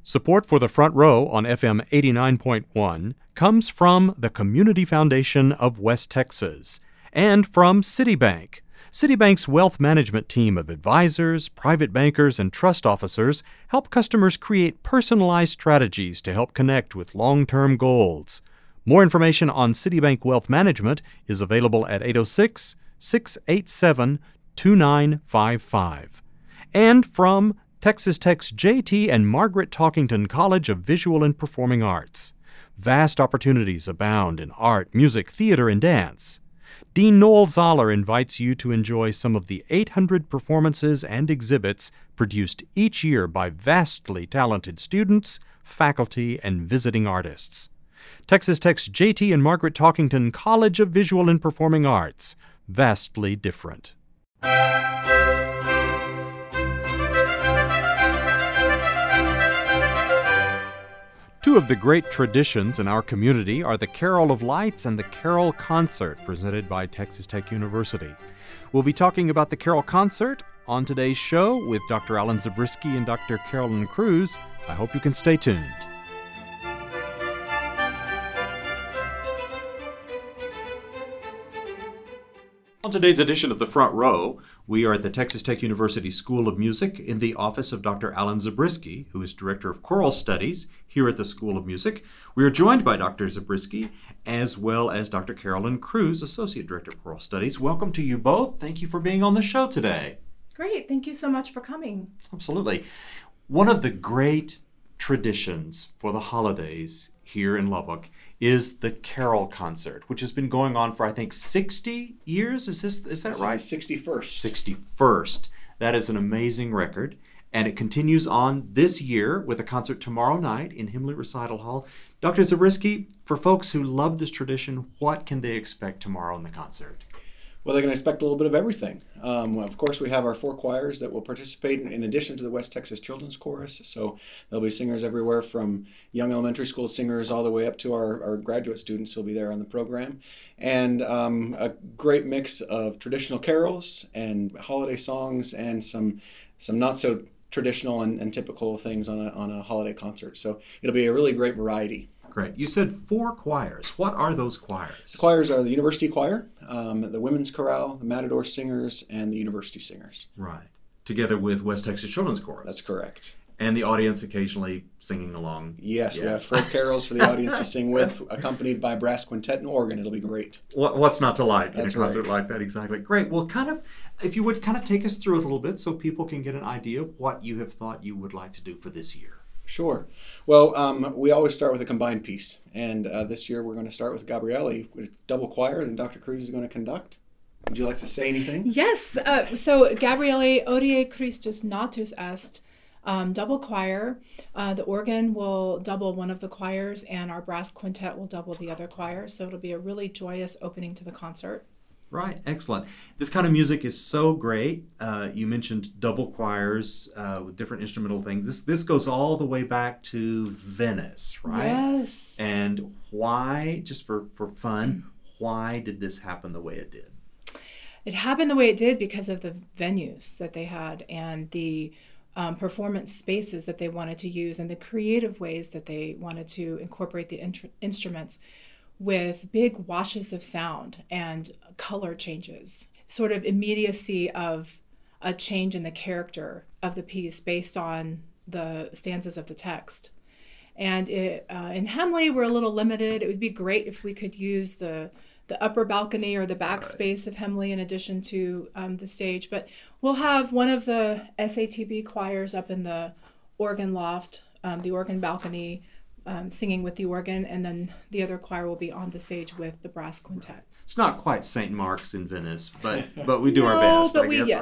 Support for the Front Row on FM 89.1 comes from the Community Foundation of West Texas and from Citibank. Citibank's wealth management team of advisors, private bankers, and trust officers help customers create personalized strategies to help connect with long-term goals. More information on Citibank Wealth Management is available at 806-687-2955. And from Texas Tech's J.T. and Margaret Talkington College of Visual and Performing Arts. Vast opportunities abound in art, music, theater, and dance. Dean Noel Zoller invites you to enjoy some of the 800 performances and exhibits produced each year by vastly talented students, faculty, and visiting artists. Texas Tech's J.T. and Margaret Talkington College of Visual and Performing Arts. Vastly different. Two of the great traditions in our community are the Carol of Lights and the Carol Concert, presented by Texas Tech University. We'll be talking about the Carol Concert on today's show with Dr. Alan Zabriskie and Dr. Carolyn Cruz. I hope you can stay tuned. On today's edition of The Front Row, we are at the Texas Tech University School of Music in the office of Dr. Alan Zabriskie, who is Director of Choral Studies here at the School of Music. We are joined by Dr. Zabriskie as well as Dr. Carolyn Cruz, Associate Director of Choral Studies. Welcome to you both. Thank you for being on the show today. Great. Thank you so much for coming. Absolutely. One of the great traditions for the holidays here in Lubbock is the Carol Concert, which has been going on for, I think, 60 years. Is that right? 61st. 61st. That is an amazing record. And it continues on this year with a concert tomorrow night in Himley Recital Hall. Dr. Zabriskie, for folks who love this tradition, what can they expect tomorrow in the concert? Well, they can expect a little bit of everything. Of course, we have our 4 choirs that will participate in addition to the West Texas Children's Chorus. So there'll be singers everywhere from young elementary school singers all the way up to our graduate students who will be there on the program. And a great mix of traditional carols and holiday songs and some not so traditional and typical things on a holiday concert. So it'll be a really great variety. Great. You said 4 choirs. What are those choirs? The choirs are the University Choir, the Women's Chorale, the Matador Singers, and the University Singers. Right. Together with West Texas Children's Chorus. That's correct. And the audience occasionally singing along. Yes, we have folk carols for the audience to sing with, accompanied by brass quintet and organ. It'll be great. What's not to like in a concert right. like that? Exactly. Great. Well, if you would take us through it a little bit so people can get an idea of what you have thought you would like to do for this year. Sure. Well, we always start with a combined piece, and this year we're going to start with Gabriele, with double choir, and Dr. Cruz is going to conduct. Would you like to say anything? Yes. So Gabriele Odie Christus Natus Est, double choir. The organ will double one of the choirs, and our brass quintet will double the other choir. So it'll be a really joyous opening to the concert. Right, excellent. This kind of music is so great. You mentioned double choirs with different instrumental things. This goes all the way back to Venice, right? Yes. And why, just for fun, why did this happen the way it did? It happened the way it did because of the venues that they had and the performance spaces that they wanted to use and the creative ways that they wanted to incorporate the instruments with big washes of sound and color changes, sort of immediacy of a change in the character of the piece based on the stanzas of the text. And in Hemley, we're a little limited. It would be great if we could use the upper balcony or the back space of Hemley in addition to the stage. But we'll have one of the SATB choirs up in the organ loft, the organ balcony, singing with the organ, and then the other choir will be on the stage with the brass quintet. It's not quite St. Mark's in Venice, but we do our best, but I guess.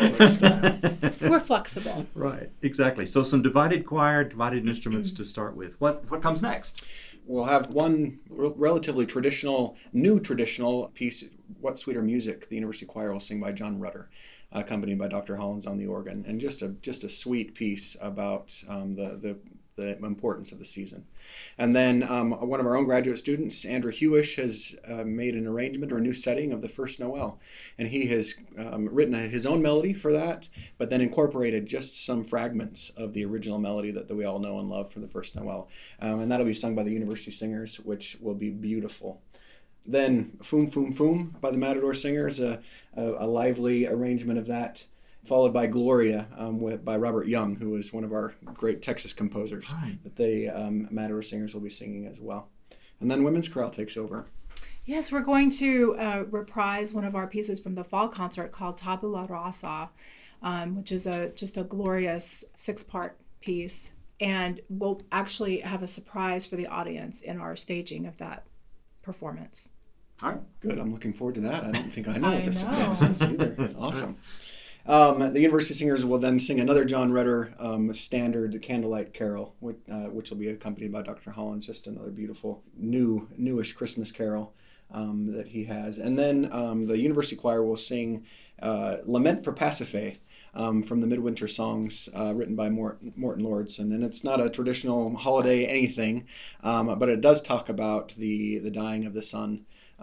Yes. We're flexible. Right, exactly. So some divided choir, divided instruments to start with. What comes next? We'll have one relatively new traditional piece, What Sweeter Music, the University Choir will sing by John Rutter, accompanied by Dr. Hollins on the organ, and just a sweet piece about the the importance of the season. And then one of our own graduate students, Andrew Hewish, has made an arrangement or a new setting of the First Noel. And he has written his own melody for that, but then incorporated just some fragments of the original melody that we all know and love from the First Noel. And that'll be sung by the University Singers, which will be beautiful. Then Foom Foom Foom by the Matador Singers, a lively arrangement of that, followed by Gloria by Robert Young, who is one of our great Texas composers, Right. that the Matador Singers will be singing as well. And then Women's Chorale takes over. Yes, we're going to reprise one of our pieces from the fall concert called Tabula Rasa, which is just a glorious 6-part piece. And we'll actually have a surprise for the audience in our staging of that performance. All right, good. I'm looking forward to that. I don't think I know what this know. is either. Awesome. The University Singers will then sing another John Rutter standard Candlelight Carol, which will be accompanied by Dr. Hollins, just another beautiful newish Christmas carol that he has. And then the University Choir will sing Lament for Pasiphae, from the Midwinter Songs written by Morton Lordson. And it's not a traditional holiday anything, but it does talk about the dying of the sun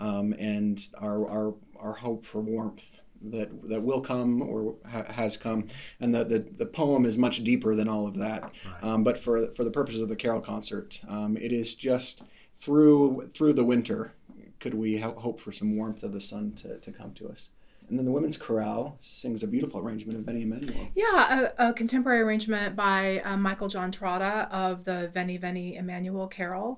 and our hope for warmth that will come or has come. And the poem is much deeper than all of that. Right. But for the purposes of the carol concert, it is just through the winter could we hope for some warmth of the sun to come to us. And then the Women's Chorale sings a beautiful arrangement of Veni Emmanuel. Yeah, a contemporary arrangement by Michael John Trotta of the Veni Veni Emmanuel Carol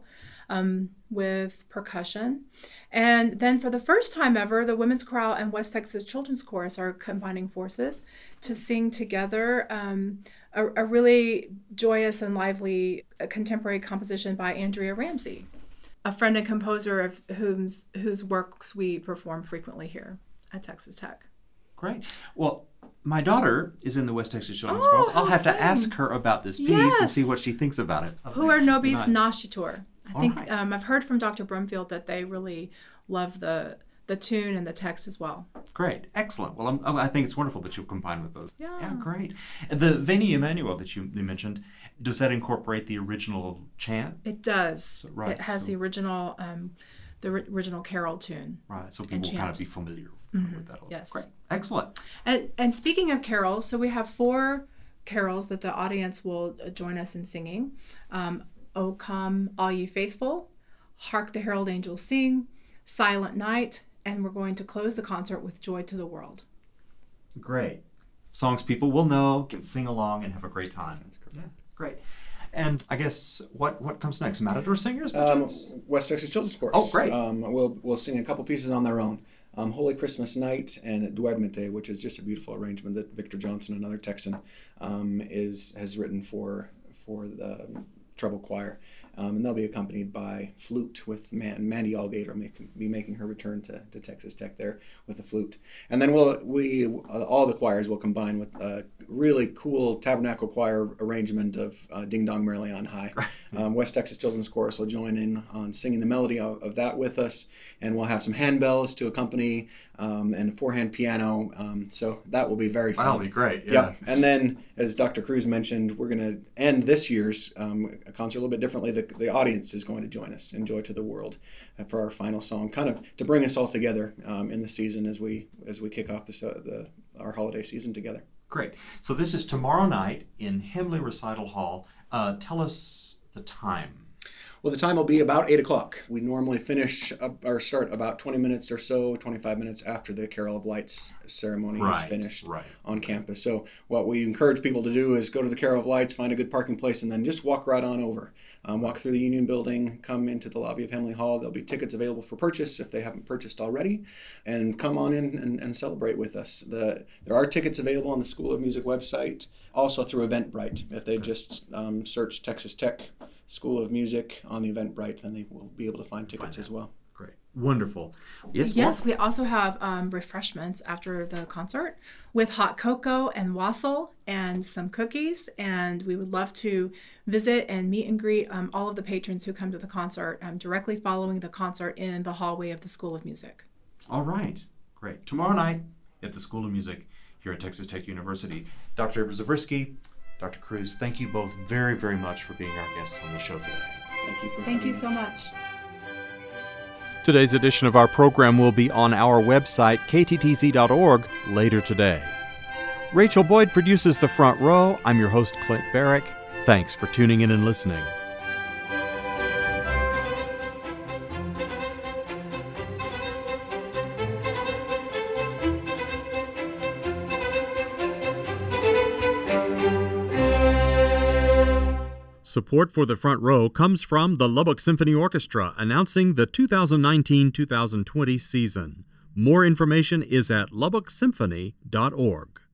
with percussion. And then for the first time ever, the Women's Chorale and West Texas Children's Chorus are combining forces to sing together a really joyous and lively contemporary composition by Andrea Ramsey, a friend and composer of whose works we perform frequently here at Texas Tech. Great. Well, my daughter is in the West Texas Children's Oh, Chorus. I'll how have to exciting. ask her about this piece and see Yes. what she thinks about it. Puer nobis Nice. nascitur. I All think right. I've heard from Dr. Brumfield that they really love the tune and the text as well. Great. Excellent. Well, I think it's wonderful that you combine with those. Yeah. Great. The Veni Emmanuel that you mentioned, does that incorporate the original chant? It does. Right, It has so- the original original carol tune. Right. So And people will kind of chant. be familiar with that. Yes. Great. Excellent. And speaking of carols, so we have 4 carols that the audience will join us in singing. O Come All Ye Faithful, Hark the Herald Angels Sing, Silent Night, and we're going to close the concert with Joy to the World. Great. Songs people will know, can sing along, and have a great time. That's correct. Yeah. Great. And I guess what comes next? Matador Singers? West Texas Children's Chorus. Oh, great. We'll sing a couple pieces on their own. Holy Christmas Night and Duermete, which is just a beautiful arrangement that Victor Johnson, another Texan, has written for the treble choir. And they'll be accompanied by flute with Mandy Allgate will be making her return to Texas Tech there with the flute. And then all the choirs will combine with a really cool tabernacle choir arrangement of Ding Dong Merrily on High. West Texas Children's Chorus will join in on singing the melody of that with us, and we'll have some handbells to accompany and a 4-hand piano. So that will be very fun. That'll be great. Yeah. Yep. And then, as Dr. Cruz mentioned, we're going to end this year's concert a little bit differently. The audience is going to join us in Joy to the World for our final song, kind of to bring us all together in the season as we kick off our holiday season together. Great. So this is tomorrow night in Himley Recital Hall. Tell us the time. Well, the time will be about 8 o'clock. We normally finish or start about 20 minutes or so, 25 minutes after the Carol of Lights ceremony is finished on campus. So what we encourage people to do is go to the Carol of Lights, find a good parking place, and then just walk right on over. Walk through the Union Building, come into the lobby of Himley Hall. There'll be tickets available for purchase if they haven't purchased already, and come on in and celebrate with us. There are tickets available on the School of Music website, also through Eventbrite. If they just search Texas Tech School of Music on the Eventbrite, then they will be able to find tickets as well. Great. Wonderful. Yes, we also have refreshments after the concert with hot cocoa and wassail and some cookies. And we would love to visit and meet and greet all of the patrons who come to the concert directly following the concert in the hallway of the School of Music. All right. Great. Tomorrow night at the School of Music here at Texas Tech University. Dr. Zabriskie, Dr. Cruz, thank you both very, very much for being our guests on the show today. Thank you for Thank having you so us. much. Today's edition of our program will be on our website, kttz.org, later today. Rachel Boyd produces The Front Row. I'm your host, Clint Barrick. Thanks for tuning in and listening. Support for The Front Row comes from the Lubbock Symphony Orchestra, announcing the 2019-2020 season. More information is at lubbocksymphony.org.